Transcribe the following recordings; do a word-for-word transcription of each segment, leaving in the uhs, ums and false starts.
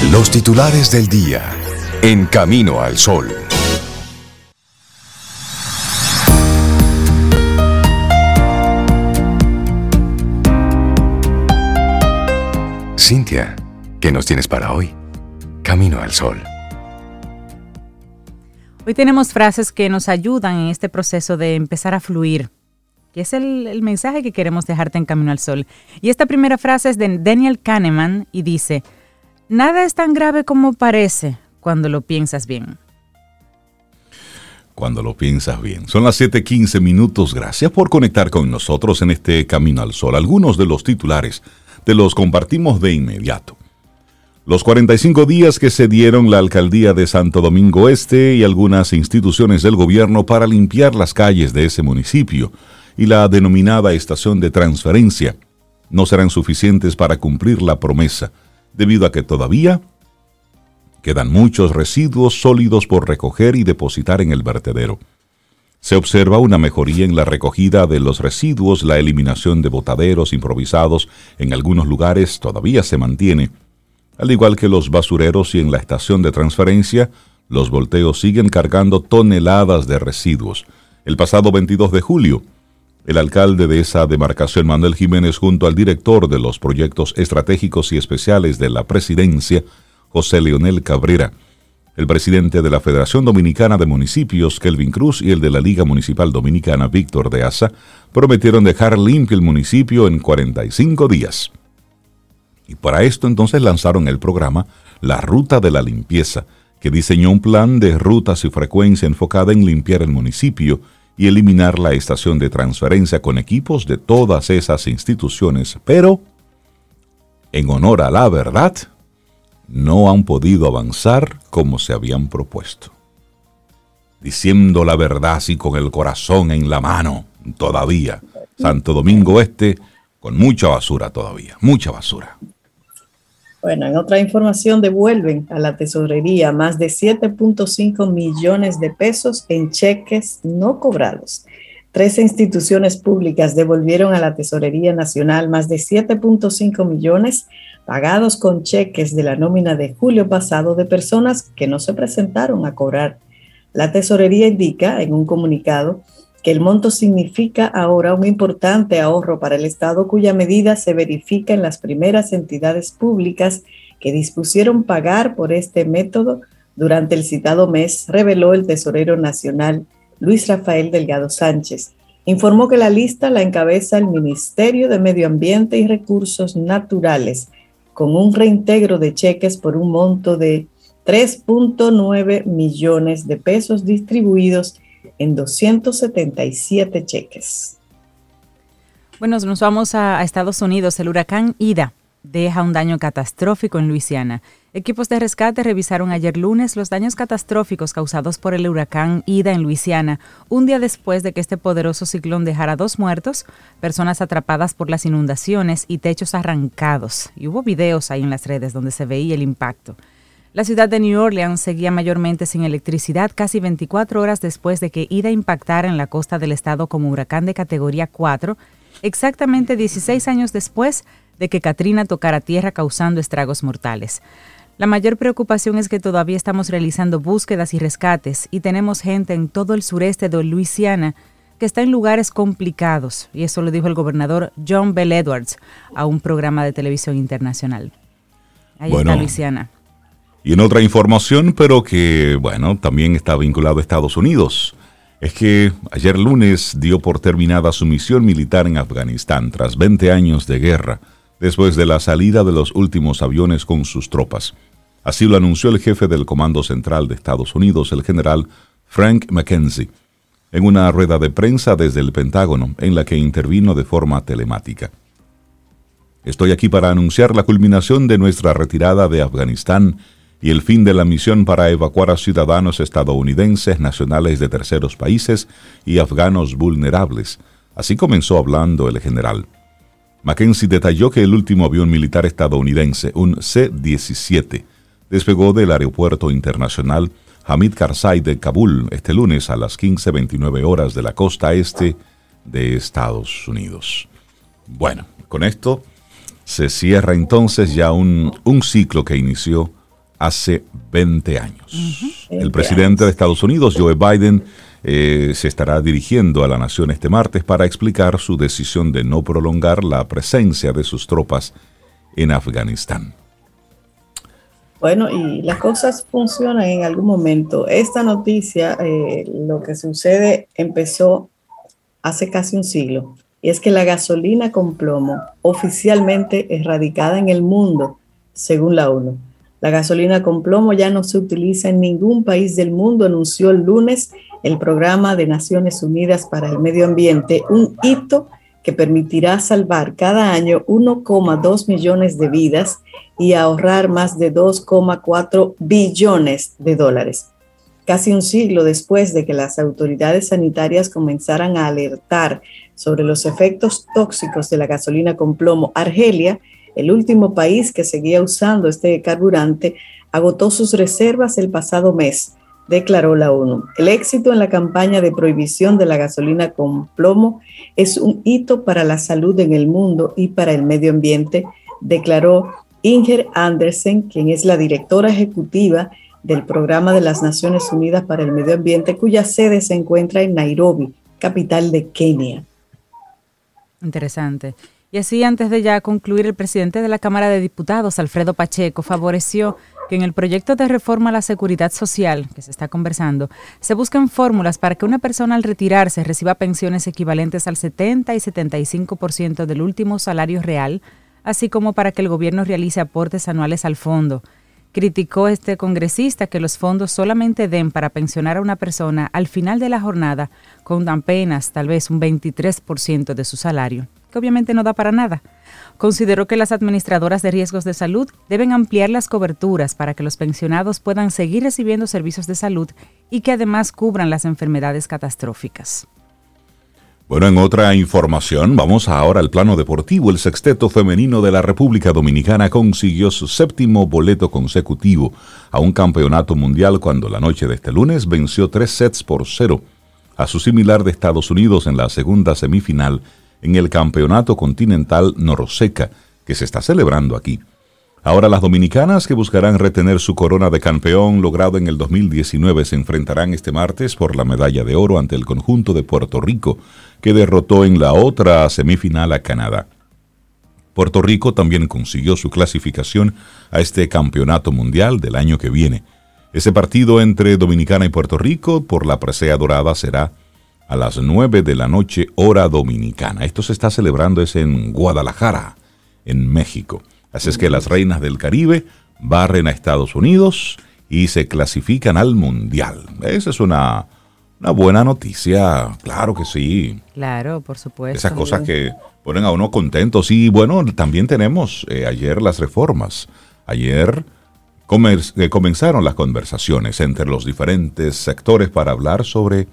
Los titulares del día en Camino al Sol. Cintia, ¿qué nos tienes para hoy? Camino al Sol. Hoy tenemos frases que nos ayudan en este proceso de empezar a fluir, que es el, el mensaje que queremos dejarte en Camino al Sol. Y esta primera frase es de Daniel Kahneman y dice: nada es tan grave como parece cuando lo piensas bien. Cuando lo piensas bien. Son las siete quince minutos. Gracias por conectar con nosotros en este Camino al Sol. Algunos de los titulares te los compartimos de inmediato. Los cuarenta y cinco días que se dieron la alcaldía de Santo Domingo Este y algunas instituciones del gobierno para limpiar las calles de ese municipio y la denominada estación de transferencia no serán suficientes para cumplir la promesa, debido a que todavía quedan muchos residuos sólidos por recoger y depositar en el vertedero. Se observa una mejoría en la recogida de los residuos, la eliminación de botaderos improvisados en algunos lugares todavía se mantiene, al igual que los basureros, y en la estación de transferencia, los volteos siguen cargando toneladas de residuos. El pasado veintidós de julio, el alcalde de esa demarcación, Manuel Jiménez, junto al director de los proyectos estratégicos y especiales de la presidencia, José Leonel Cabrera, el presidente de la Federación Dominicana de Municipios, Kelvin Cruz, y el de la Liga Municipal Dominicana, Víctor de Asa, prometieron dejar limpio el municipio en cuarenta y cinco días. Y para esto entonces lanzaron el programa La Ruta de la Limpieza, que diseñó un plan de rutas y frecuencia enfocada en limpiar el municipio y eliminar la estación de transferencia con equipos de todas esas instituciones, pero, en honor a la verdad, no han podido avanzar como se habían propuesto. Diciendo la verdad así con el corazón en la mano, todavía, Santo Domingo Este, con mucha basura todavía, mucha basura. Bueno, en otra información, devuelven a la tesorería más de siete punto cinco millones de pesos en cheques no cobrados. Trece instituciones públicas devolvieron a la Tesorería Nacional más de siete punto cinco millones pagados con cheques de la nómina de julio pasado de personas que no se presentaron a cobrar. La Tesorería indica en un comunicado que el monto significa ahora un importante ahorro para el Estado, cuya medida se verifica en las primeras entidades públicas que dispusieron pagar por este método durante el citado mes, reveló el tesorero nacional Luis Rafael Delgado Sánchez. Informó que la lista la encabeza el Ministerio de Medio Ambiente y Recursos Naturales, con un reintegro de cheques por un monto de tres punto nueve millones de pesos distribuidos en doscientos setenta y siete cheques. Bueno, nos vamos a, a Estados Unidos. El huracán Ida deja un daño catastrófico en Luisiana. Equipos de rescate revisaron ayer lunes los daños catastróficos causados por el huracán Ida en Luisiana, un día después de que este poderoso ciclón dejara dos muertos, personas atrapadas por las inundaciones y techos arrancados. Y hubo videos ahí en las redes donde se veía el impacto. La ciudad de New Orleans seguía mayormente sin electricidad casi veinticuatro horas después de que Ida impactara en la costa del estado como huracán de categoría cuatro, exactamente dieciséis años después de que Katrina tocara tierra causando estragos mortales. La mayor preocupación es que todavía estamos realizando búsquedas y rescates y tenemos gente en todo el sureste de Luisiana que está en lugares complicados, y eso lo dijo el gobernador John Bel Edwards a un programa de televisión internacional. Ahí bueno, está Luisiana. Y en otra información, pero que, bueno, también está vinculado a Estados Unidos, es que ayer lunes dio por terminada su misión militar en Afganistán tras veinte años de guerra, después de la salida de los últimos aviones con sus tropas. Así lo anunció el jefe del Comando Central de Estados Unidos, el general Frank McKenzie, en una rueda de prensa desde el Pentágono, en la que intervino de forma telemática. Estoy aquí para anunciar la culminación de nuestra retirada de Afganistán y el fin de la misión para evacuar a ciudadanos estadounidenses, nacionales de terceros países y afganos vulnerables. Así comenzó hablando el general. McKenzie detalló que el último avión militar estadounidense, un C diecisiete, despegó del aeropuerto internacional Hamid Karzai de Kabul este lunes a las quince veintinueve horas de la costa este de Estados Unidos. Bueno, con esto se cierra entonces ya un, un ciclo que inició hace veinte años. Uh-huh. El presidente de Estados Unidos, Joe Biden, eh, se estará dirigiendo a la nación este martes para explicar su decisión de no prolongar la presencia de sus tropas en Afganistán. Bueno, y las cosas funcionan en algún momento. Esta noticia, eh, lo que sucede, empezó hace casi un siglo, y es que la gasolina con plomo, oficialmente erradicada en el mundo, según la ONU. La gasolina con plomo ya no se utiliza en ningún país del mundo, anunció el lunes el Programa de Naciones Unidas para el Medio Ambiente, un hito que permitirá salvar cada año uno coma dos millones de vidas y ahorrar más de dos coma cuatro billones de dólares. Casi un siglo después de que las autoridades sanitarias comenzaran a alertar sobre los efectos tóxicos de la gasolina con plomo, Argelia, el último país que seguía usando este carburante, agotó sus reservas el pasado mes, declaró la ONU. El éxito en la campaña de prohibición de la gasolina con plomo es un hito para la salud en el mundo y para el medio ambiente, declaró Inger Andersen, quien es la directora ejecutiva del Programa de las Naciones Unidas para el Medio Ambiente, cuya sede se encuentra en Nairobi, capital de Kenia. Interesante. Y así, antes de ya concluir, el presidente de la Cámara de Diputados, Alfredo Pacheco, favoreció que en el proyecto de reforma a la seguridad social que se está conversando, se buscan fórmulas para que una persona al retirarse reciba pensiones equivalentes al setenta y setenta y cinco por ciento del último salario real, así como para que el gobierno realice aportes anuales al fondo. Criticó este congresista que los fondos solamente den para pensionar a una persona al final de la jornada con apenas tal vez un veintitrés por ciento de su salario, que obviamente no da para nada. Consideró que las administradoras de riesgos de salud deben ampliar las coberturas para que los pensionados puedan seguir recibiendo servicios de salud y que además cubran las enfermedades catastróficas. Bueno, en otra información, vamos ahora al plano deportivo. El sexteto femenino de la República Dominicana consiguió su séptimo boleto consecutivo a un campeonato mundial cuando la noche de este lunes venció tres sets por cero a su similar de Estados Unidos en la segunda semifinal en el Campeonato Continental Noroseca, que se está celebrando aquí. Ahora las dominicanas, que buscarán retener su corona de campeón logrado en el dos mil diecinueve, se enfrentarán este martes por la medalla de oro ante el conjunto de Puerto Rico, que derrotó en la otra semifinal a Canadá. Puerto Rico también consiguió su clasificación a este campeonato mundial del año que viene. Ese partido entre Dominicana y Puerto Rico por la presea dorada será a las nueve de la noche, hora dominicana. Esto se está celebrando es en Guadalajara, en México. Así es que las reinas del Caribe barren a Estados Unidos y se clasifican al Mundial. Esa es una, una buena noticia, claro que sí. Claro, por supuesto. Esas cosas que ponen a uno contentos. Y bueno, también tenemos eh, ayer las reformas. Ayer comer, eh, comenzaron las conversaciones entre los diferentes sectores para hablar sobre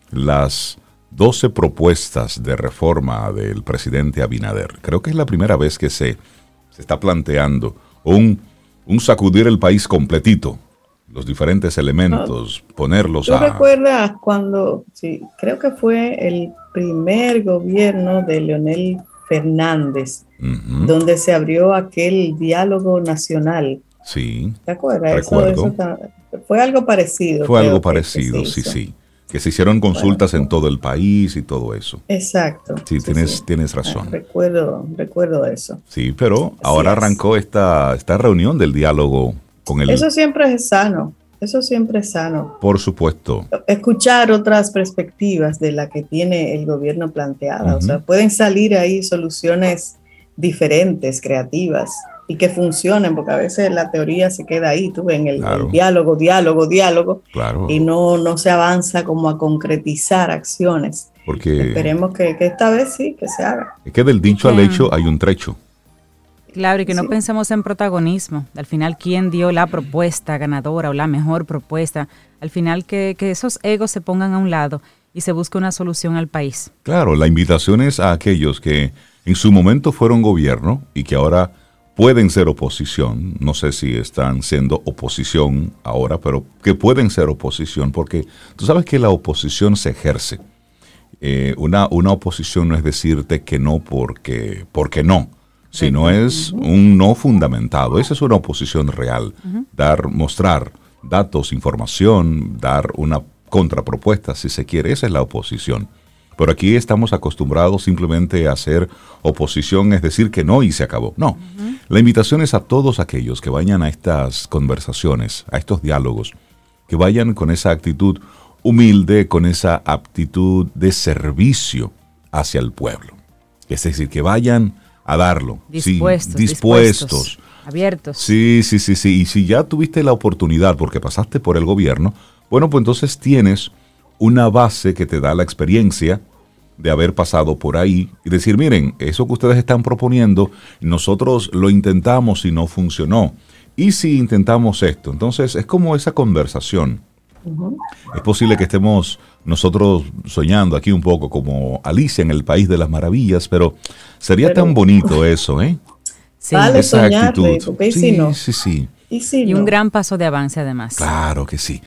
las doce propuestas de reforma del presidente Abinader. Creo que es la primera vez que se, se está planteando un, un sacudir el país completito, los diferentes elementos, no, ponerlos ¿tú a... ¿Tú recuerdas cuando, sí, creo que fue el primer gobierno de Leonel Fernández, uh-huh, donde se abrió aquel diálogo nacional? Sí. ¿Te acuerdas? Recuerdo. Eso, eso, fue algo parecido. Fue algo parecido, sí, sí. Que se hicieron consultas bueno, en todo el país y todo eso. Exacto. Sí, sí, tienes, sí. tienes razón. Recuerdo, recuerdo eso. Sí, pero Así ahora es. arrancó esta, esta reunión del diálogo con el... Eso siempre es sano, eso siempre es sano. Por supuesto. Escuchar otras perspectivas de la que tiene el gobierno planteada. Uh-huh. O sea, pueden salir ahí soluciones diferentes, creativas, y que funcionen, porque a veces la teoría se queda ahí, tú ves, en el, claro. el diálogo, diálogo, diálogo, claro. y no, no se avanza como a concretizar acciones. Porque esperemos que, que esta vez sí, que se haga. Es que del dicho al hecho hay un trecho. Claro, y que no Sí. pensemos en protagonismo. Al final, ¿quién dio la propuesta ganadora o la mejor propuesta? Al final, que, que esos egos se pongan a un lado y se busque una solución al país. Claro, la invitación es a aquellos que en su momento fueron gobierno y que ahora pueden ser oposición. No sé si están siendo oposición ahora, pero que pueden ser oposición, porque tú sabes que la oposición se ejerce. Eh, una, una oposición no es decirte que no porque, porque no. Si no es un no fundamentado, esa es una oposición real. Uh-huh. Dar, mostrar datos, información, dar una contrapropuesta, si se quiere, esa es la oposición. Pero aquí estamos acostumbrados simplemente a hacer oposición, es decir, que no y se acabó. No, uh-huh. La invitación es a todos aquellos que vayan a estas conversaciones, a estos diálogos, que vayan con esa actitud humilde, con esa aptitud de servicio hacia el pueblo. Es decir, que vayan a darlo. Dispuestos, sí, dispuestos. dispuestos. Abiertos. Sí, sí, sí, sí. Y si ya tuviste la oportunidad porque pasaste por el gobierno, bueno, pues entonces tienes una base que te da la experiencia de haber pasado por ahí y decir, miren, eso que ustedes están proponiendo, nosotros lo intentamos y no funcionó. Y si intentamos esto, entonces es como esa conversación. Uh-huh. Es posible que estemos nosotros soñando aquí un poco como Alicia en el País de las Maravillas, pero sería pero, tan bonito eso, ¿eh? Sí. Vale esa soñarle, actitud. Sí, si no. sí, sí. ¿Y, si y no? un gran paso de avance además. Claro que sí.